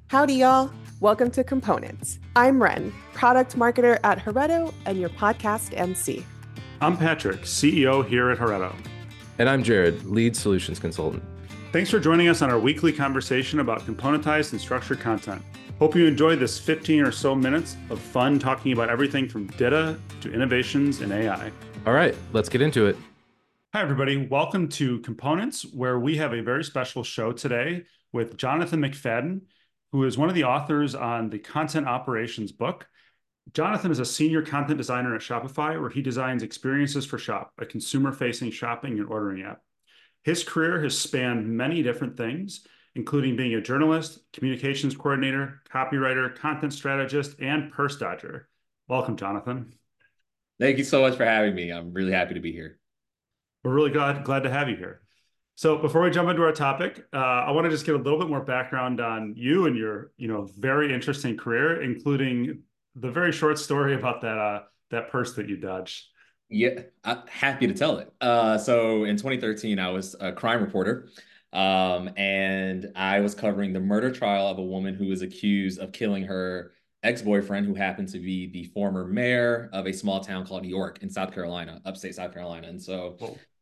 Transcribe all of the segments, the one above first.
Howdy, y'all. Welcome to Components. I'm Ren, product marketer at Hereto and your podcast MC. I'm Patrick, CEO here at Hereto. And I'm Jared, lead solutions consultant. Thanks for joining us on our weekly conversation about componentized and structured content. Hope you enjoy this 15 or so minutes of fun talking about everything from data to innovations in AI. All right, let's get into it. Hi, everybody. Welcome to Components, where we have a very special show today with Jonathan McFadden, who is one of the authors on the Content Operations book. Jonathan is a senior content designer at Shopify, where he designs experiences for Shop, a consumer-facing shopping and ordering app. His career has spanned many different things, including being a journalist, communications coordinator, copywriter, content strategist, and purse dodger. Welcome, Jonathan. Thank you so much for having me. I'm really happy to be here. We're really glad to have you here. So before we jump into our topic, I want to just get a little bit more background on you and your, very interesting career, including the very short story about that purse that you dodged. Yeah, I'm happy to tell it. So in 2013, I was a crime reporter, and I was covering the murder trial of a woman who was accused of killing her ex-boyfriend, who happened to be the former mayor of a small town called York in South Carolina, upstate South Carolina. And so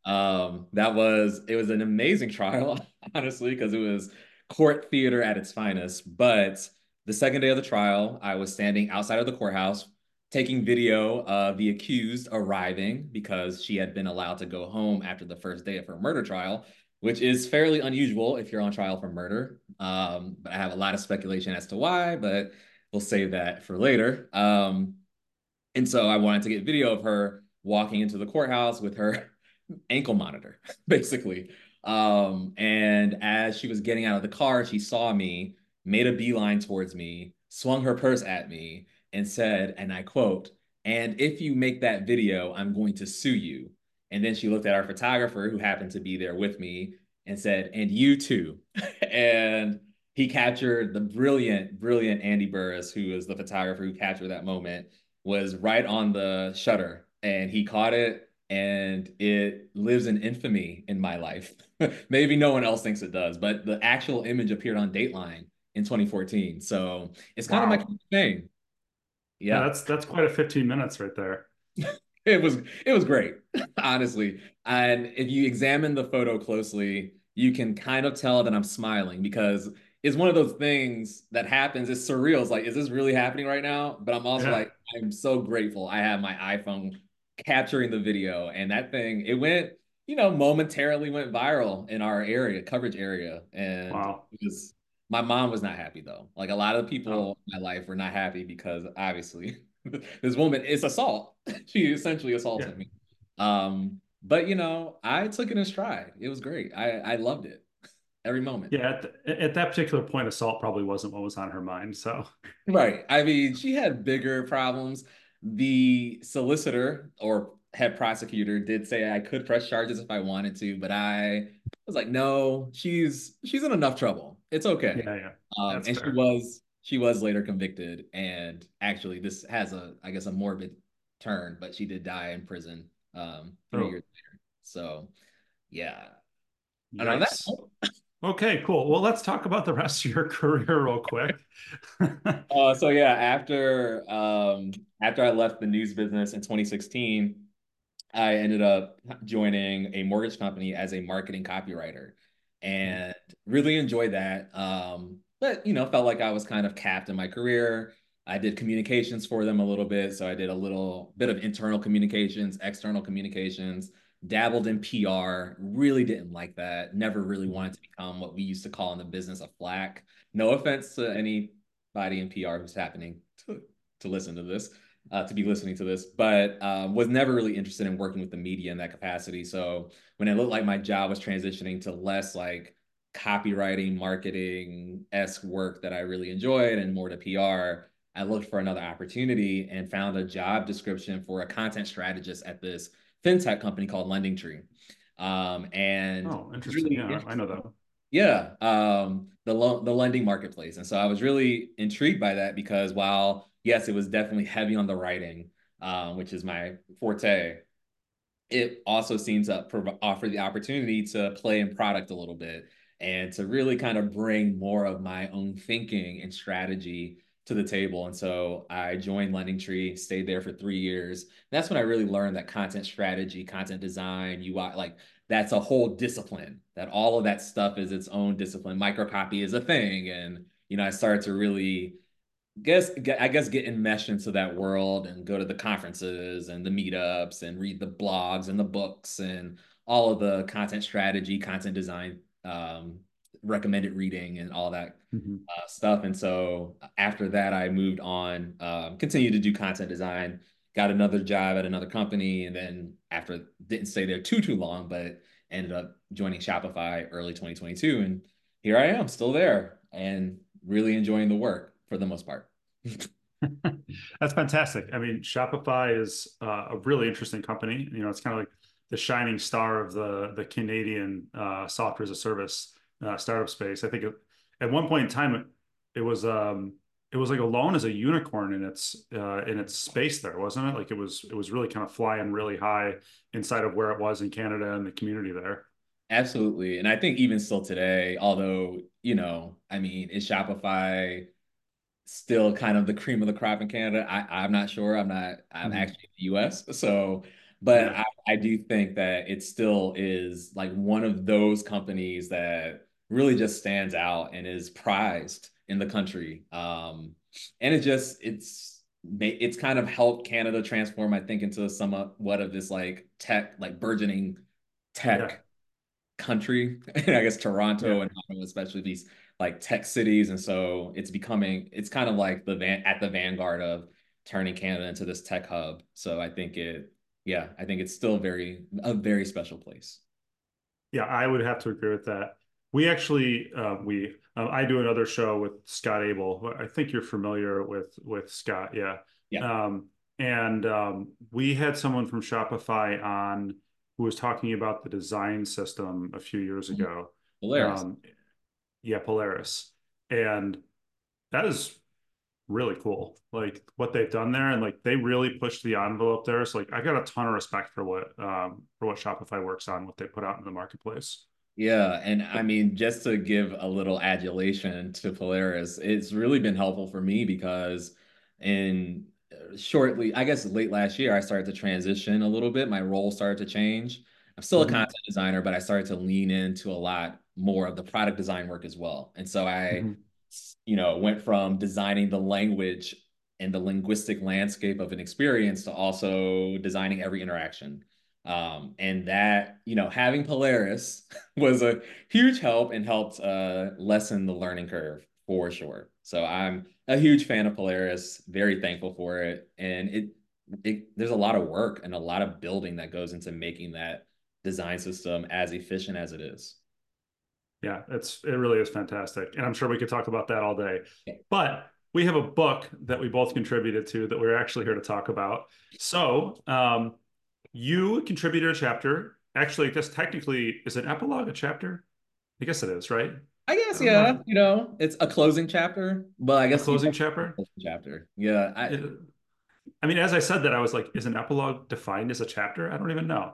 it was an amazing trial, honestly, because it was court theater at its finest. But the second day of the trial, I was standing outside of the courthouse taking video of the accused arriving because she had been allowed to go home after the first day of her murder trial, which is fairly unusual if you're on trial for murder. But I have a lot of speculation as to why, but we'll save that for later. And so I wanted to get video of her walking into the courthouse with her ankle monitor, basically. And as she was getting out of the car, she saw me, made a beeline towards me, swung her purse at me, and said, and I quote, "And if you make that video, I'm going to sue you." And then she looked at our photographer, who happened to be there with me, and said, "And you too." And he captured the brilliant Andy Burris, who was the photographer who captured that moment, was right on the shutter, and he caught it, and it lives in infamy in my life. Maybe no one else thinks it does, but the actual image appeared on Dateline in 2014. So it's kind of my thing. Yeah, that's quite a 15 minutes right there. It was great, honestly. And if you examine the photo closely, you can kind of tell that I'm smiling because it's one of those things that happens. It's surreal. It's like, is this really happening right now? But I'm also like, I'm so grateful I have my iPhone capturing the video. And that thing, it went, momentarily went viral in our area, coverage area. And my mom was not happy though. Like a lot of people in my life were not happy because obviously this woman is assault. She essentially assaulted me. But I took it in stride. It was great. I loved it. Every moment. Yeah, at that particular point, assault probably wasn't what was on her mind. So right. I mean, she had bigger problems. The solicitor or head prosecutor did say I could press charges if I wanted to, but I was like, no, she's in enough trouble. It's okay. Yeah. And fair. She was later convicted, and actually this has I guess a morbid turn, but she did die in prison 3 years later. So yeah. Okay, cool. Well, let's talk about the rest of your career real quick. So yeah, after I left the news business in 2016, I ended up joining a mortgage company as a marketing copywriter and really enjoyed that. But felt like I was kind of capped in my career. I did communications for them a little bit. So I did a little bit of internal communications, external communications, dabbled in PR, really didn't like that. Never really wanted to become what we used to call in the business a flack. No offense to anybody in PR who's happening to listen to this. To be listening to this, but was never really interested in working with the media in that capacity. So when it looked like my job was transitioning to less like copywriting, marketing-esque work that I really enjoyed and more to PR, I looked for another opportunity and found a job description for a content strategist at this fintech company called LendingTree. Interesting. Really, yeah, I know that. Yeah, the lending marketplace. And so I was really intrigued by that because while yes, it was definitely heavy on the writing, which is my forte, it also seems to offer the opportunity to play in product a little bit and to really kind of bring more of my own thinking and strategy to the table. And so I joined Lending Tree, stayed there for 3 years. That's when I really learned that content strategy, content design, UI, like that's a whole discipline, that all of that stuff is its own discipline. Microcopy is a thing. And, I started to really I guess get enmeshed into that world and go to the conferences and the meetups and read the blogs and the books and all of the content strategy, content design, recommended reading and all that stuff. And so after that, I moved on, continued to do content design, got another job at another company. And then after, didn't stay there too long, but ended up joining Shopify early 2022. And here I am still there and really enjoying the work for the most part. That's fantastic. I mean, Shopify is a really interesting company. It's kind of like the shining star of the Canadian software as a service startup space. I think at one point in time, it was like alone as a unicorn in its space there, wasn't it? Like it was really kind of flying really high inside of where it was in Canada and the community there. Absolutely. And I think even still today, although, I mean, is Shopify still kind of the cream of the crop in Canada? I'm not sure. I'm actually in the US. So, but yeah. I do think that it still is like one of those companies that really just stands out and is prized in the country. And it's kind of helped Canada transform, I think, into somewhat of this like tech, like burgeoning tech country. I guess Toronto and Ottawa, especially these like tech cities. And so it's kind of like at the vanguard of turning Canada into this tech hub. So I think it's still a very special place. Yeah, I would have to agree with that. We actually, I do another show with Scott Abel. I think you're familiar with Scott. Yeah. Yeah. We had someone from Shopify on who was talking about the design system a few years ago. Polaris. Polaris. And that is really cool. Like what they've done there, and like they really pushed the envelope there. So like I got a ton of respect for what Shopify works on, what they put out in the marketplace. Yeah, and I mean, just to give a little adulation to Polaris, it's really been helpful for me because shortly, I guess late last year, I started to transition a little bit. My role started to change. I'm still a content designer, but I started to lean into a lot more of the product design work as well. And so I, went from designing the language and the linguistic landscape of an experience to also designing every interaction. And that, having Polaris was a huge help and helped lessen the learning curve for sure. So I'm a huge fan of Polaris, very thankful for it. And there's a lot of work and a lot of building that goes into making that design system as efficient as it is. Yeah, it really is fantastic. And I'm sure we could talk about that all day. Yeah. But we have a book that we both contributed to that we're actually here to talk about. So you contributed a chapter. Actually, I guess technically, is an epilogue a chapter? I guess it is, right? I guess, yeah. It's a closing chapter, but I guess a closing chapter. Chapter, yeah. I mean, as I said that, I was like, is an epilogue defined as a chapter? I don't even know.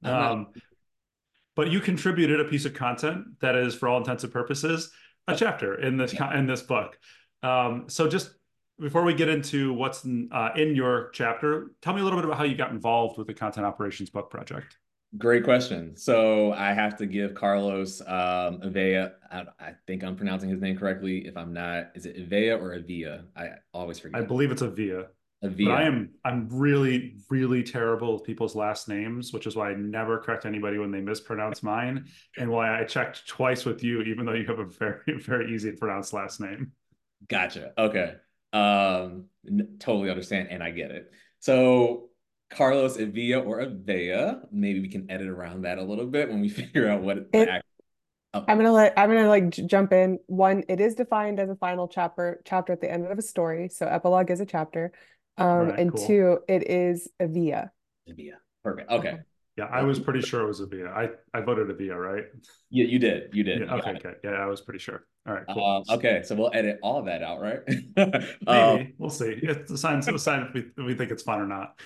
But you contributed a piece of content that is, for all intents and purposes, a chapter in this book. So just before we get into what's in your chapter, tell me a little bit about how you got involved with the Content Operations Book Project. Great question. So I have to give Carlos Avella, I think I'm pronouncing his name correctly. If I'm not, is it Avella or Avia? I always forget. I believe it's Avia. Avia. But I'm really, really terrible with people's last names, which is why I never correct anybody when they mispronounce mine, and why I checked twice with you, even though you have a very, very easy to pronounce last name. Gotcha. Okay. Totally understand, and I get it. So Carlos Avia or Avella, maybe we can edit around that a little bit when we figure out what I'm gonna jump in. One, it is defined as a final chapter at the end of a story. So epilogue is a chapter. And cool. Two, it is Avia. Avia. Perfect. Okay. Yeah, I was pretty sure it was Avia. I voted Avia, right? Yeah, you did. Yeah, okay. Yeah, I was pretty sure. All right, cool. Okay, so we'll edit all of that out, right? Maybe. We'll see. It's a sign if we think it's fun or not.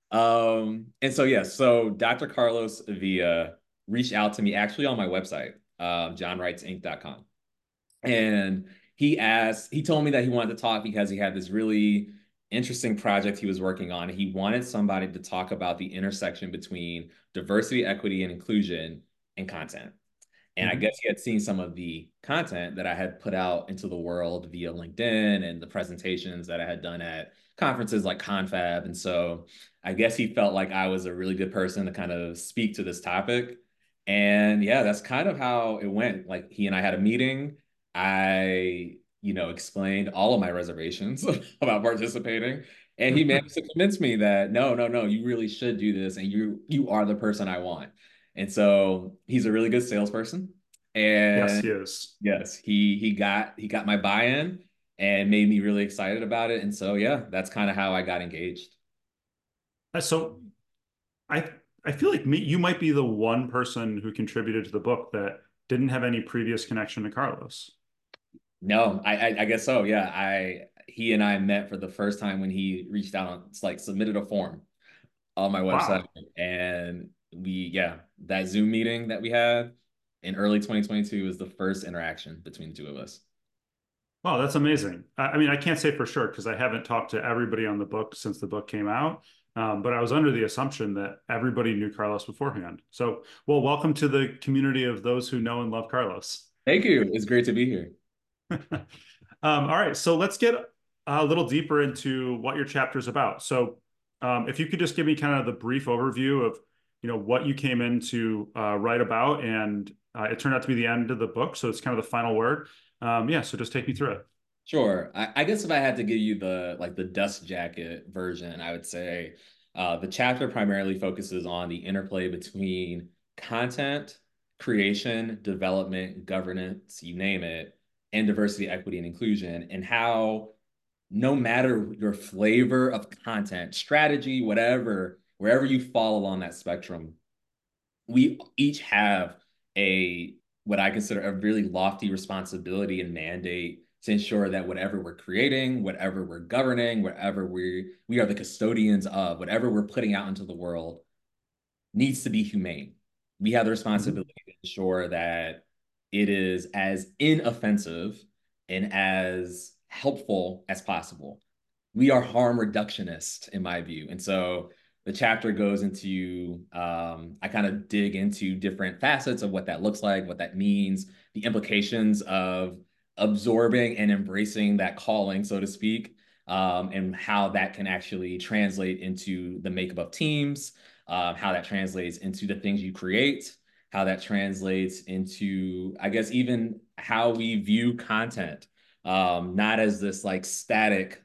And so, so Dr. Carlos Avia reached out to me actually on my website. johnwrightsinc.com. And he told me that he wanted to talk because he had this really interesting project he was working on. He wanted somebody to talk about the intersection between diversity, equity, and inclusion in content. And I guess he had seen some of the content that I had put out into the world via LinkedIn and the presentations that I had done at conferences like Confab. And so I guess he felt like I was a really good person to kind of speak to this topic. And yeah, that's kind of how it went. Like he and I had a meeting. I, explained all of my reservations about participating. And he managed to convince me that no, you really should do this. And you are the person I want. And so he's a really good salesperson. And yes, he is. Yes, he got my buy-in and made me really excited about it. And so yeah, that's kind of how I got engaged. So I feel like you might be the one person who contributed to the book that didn't have any previous connection to Carlos. No, I guess so. Yeah, he and I met for the first time when he reached out submitted a form on my website. Wow. And that Zoom meeting that we had in early 2022 was the first interaction between the two of us. Wow, that's amazing. I mean, I can't say for sure because I haven't talked to everybody on the book since the book came out. But I was under the assumption that everybody knew Carlos beforehand. So, well, welcome to the community of those who know and love Carlos. Thank you. It's great to be here. All right, so let's get a little deeper into what your chapter is about. So if you could just give me kind of the brief overview of, what you came in to write about, and it turned out to be the end of the book. So it's kind of the final word. So just take me through it. Sure. I guess if I had to give you the dust jacket version, I would say the chapter primarily focuses on the interplay between content, creation, development, governance, you name it, and diversity, equity, and inclusion, and how no matter your flavor of content, strategy, whatever, wherever you fall along that spectrum, we each have what I consider a really lofty responsibility and mandate to ensure that whatever we're creating, whatever we're governing, whatever we are the custodians of, whatever we're putting out into the world needs to be humane. We have the responsibility to ensure that it is as inoffensive and as helpful as possible. We are harm reductionists, in my view. And so the chapter goes into, I kind of dig into different facets of what that looks like, what that means, the implications of absorbing and embracing that calling, so to speak, and how that can actually translate into the makeup of teams, how that translates into the things you create, how that translates into, I guess, even how we view content, not as this static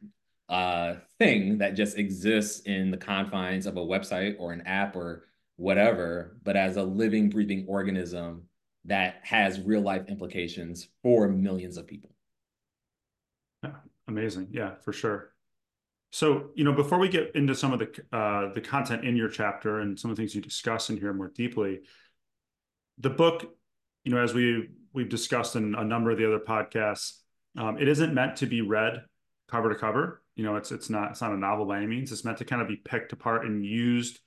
thing that just exists in the confines of a website or an app or whatever, but as a living, breathing organism that has real life implications for millions of people. Yeah, amazing. Yeah, for sure. So, before we get into some of the content in your chapter and some of the things you discuss in here more deeply, the book, as we've discussed in a number of the other podcasts, it isn't meant to be read cover to cover. It's not a novel by any means. It's meant to kind of be picked apart and used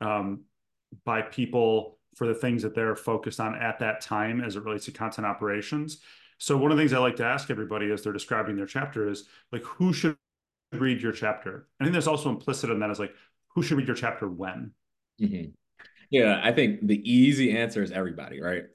by people for the things that they're focused on at that time as it relates to content operations. So one of the things I like to ask everybody as they're describing their chapter is who should read your chapter? I think there's also implicit in that is who should read your chapter when? Mm-hmm. Yeah, I think the easy answer is everybody, right?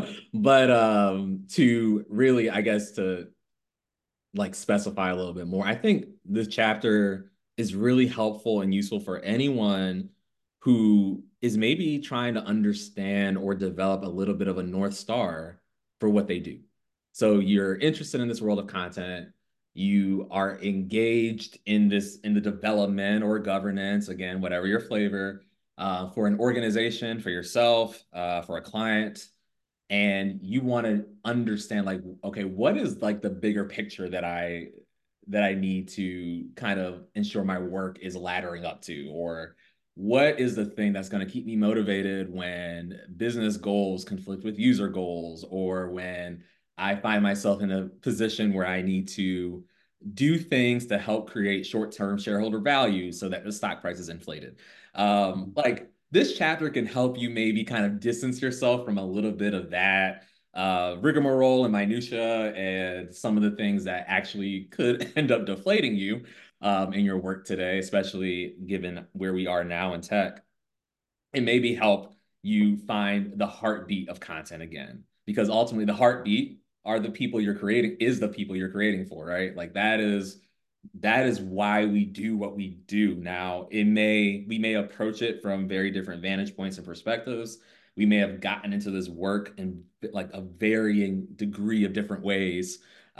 But to really, I guess, to specify a little bit more, I think this chapter is really helpful and useful for anyone who is maybe trying to understand or develop a little bit of a North Star for what they do. So you're interested in this world of content, you are engaged in the development or governance, again, whatever your flavor, for an organization, for yourself, for a client, and you want to understand okay, what is the bigger picture that I need to kind of ensure my work is laddering up to, or what is the thing that's going to keep me motivated when business goals conflict with user goals, or when I find myself in a position where I need to do things to help create short-term shareholder value so that the stock price is inflated. This chapter can help you maybe kind of distance yourself from a little bit of that rigmarole and minutia and some of the things that actually could end up deflating you in your work today, especially given where we are now in tech, and maybe help you find the heartbeat of content again. Because ultimately the heartbeat are the people you're creating, is the people you're creating for, right? Like that is why we do what we do. Now, we may approach it from very different vantage points and perspectives. We may have gotten into this work in like a varying degree of different ways.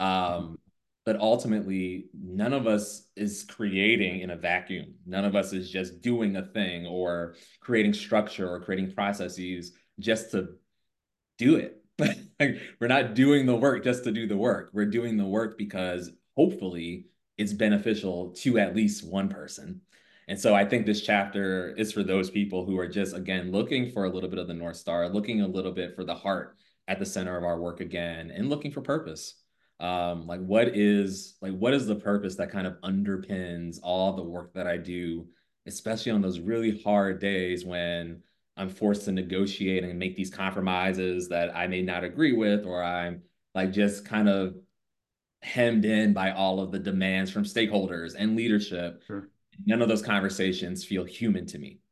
But ultimately, none of us is creating in a vacuum. None of us is just doing a thing or creating structure or creating processes just to do it. Like, we're not doing the work just to do the work. We're doing the work because hopefully it's beneficial to at least one person. And so I think this chapter is for those people who are just, again, looking for a little bit of the North Star, looking a little bit for the heart at the center of our work again, and looking for purpose. Like what is the purpose that kind of underpins all the work that I do, especially on those really hard days when I'm forced to negotiate and make these compromises that I may not agree with, or I'm like just kind of hemmed in by all of the demands from stakeholders and leadership. Sure. None of those conversations feel human to me.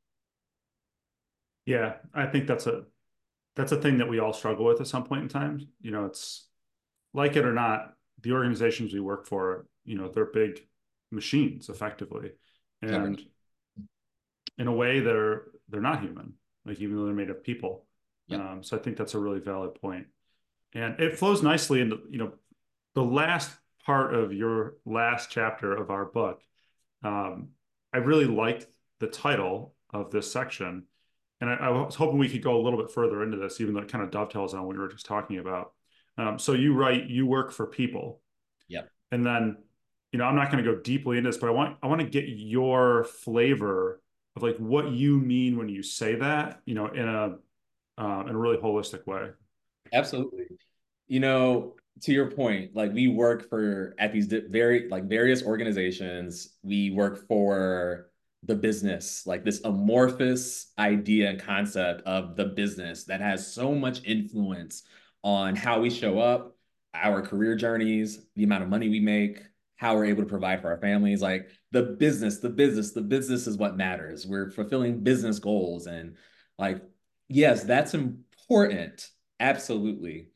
Yeah, I think that's a thing that we all struggle with at some point in time. You know, it's like it or not, the organizations we work for, you know, they're big machines effectively. And in a way they're not human, like even though they're made of people. Yep. So I think that's a really valid point. And it flows nicely into, you know, the last part of your last chapter of our book. I really liked the title of this section. And I was hoping we could go a little bit further into this, even though it kind of dovetails on what we were just talking about. So you write, you work for people. Yep. And then, you know, I'm not going to go deeply into this, but I want to get your flavor of like what you mean when you say that, you know, in a really holistic way. Absolutely. You know, to your point, like we work for at these various organizations. We work for the business, like this amorphous idea and concept of the business that has so much influence on how we show up, our career journeys, the amount of money we make, how we're able to provide for our families. Like the business is what matters. We're fulfilling business goals. And like, yes, that's important. Absolutely.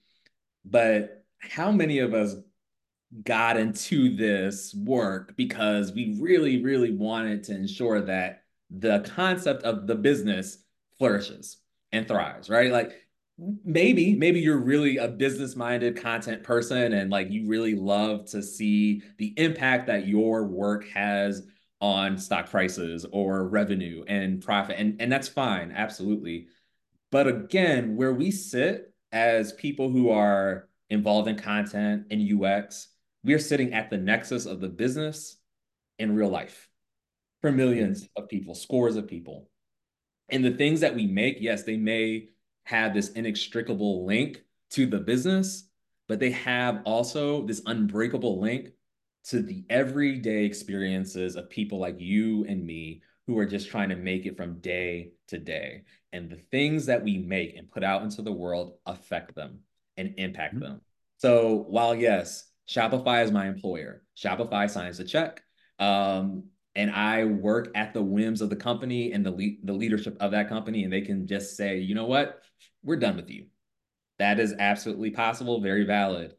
But how many of us got into this work because we really, really wanted to ensure that the concept of the business flourishes and thrives, right? Like maybe you're really a business-minded content person and like you really love to see the impact that your work has on stock prices or revenue and profit. And that's fine, absolutely. But again, where we sit as people who are involved in content and UX, we are sitting at the nexus of the business and real life for millions of people, scores of people. And the things that we make, yes, they may have this inextricable link to the business, but they have also this unbreakable link to the everyday experiences of people like you and me who are just trying to make it from day to day. And the things that we make and put out into the world affect them and impact them. So while yes, Shopify is my employer, Shopify signs the check. And I work at the whims of the company and the leadership of that company, and they can just say, you know what, we're done with you. That is absolutely possible, very valid.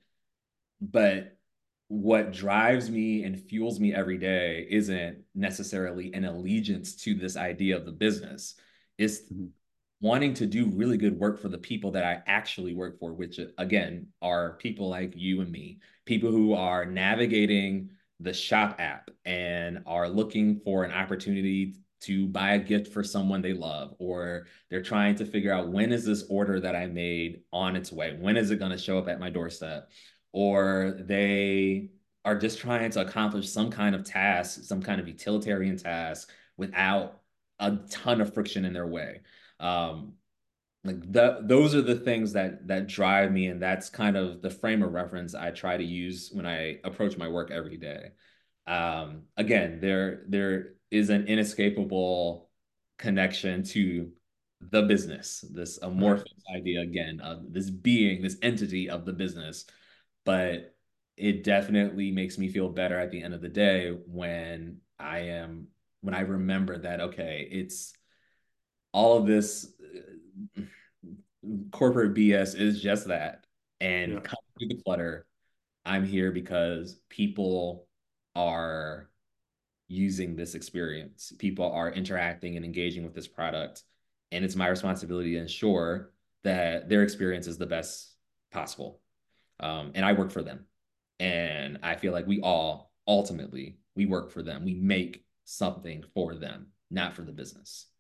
But what drives me and fuels me every day isn't necessarily an allegiance to this idea of the business. It's wanting to do really good work for the people that I actually work for, which again are people like you and me, people who are navigating the Shop app and are looking for an opportunity to buy a gift for someone they love, or they're trying to figure out when is this order that I made on its way? When is it going to show up at my doorstep? Or they are just trying to accomplish some kind of task, some kind of utilitarian task without a ton of friction in their way. Those are the things that drive me, and that's kind of the frame of reference I try to use when I approach my work every day. Again, there is an inescapable connection to the business, this amorphous idea again of this being, this entity of the business. But it definitely makes me feel better at the end of the day when I remember that, okay, it's all of this corporate BS is just that. And cut through the clutter. I'm here because people are using this experience. People are interacting and engaging with this product. And it's my responsibility to ensure that their experience is the best possible. And I work for them. And I feel like we all ultimately, we work for them. We make something for them, not for the business.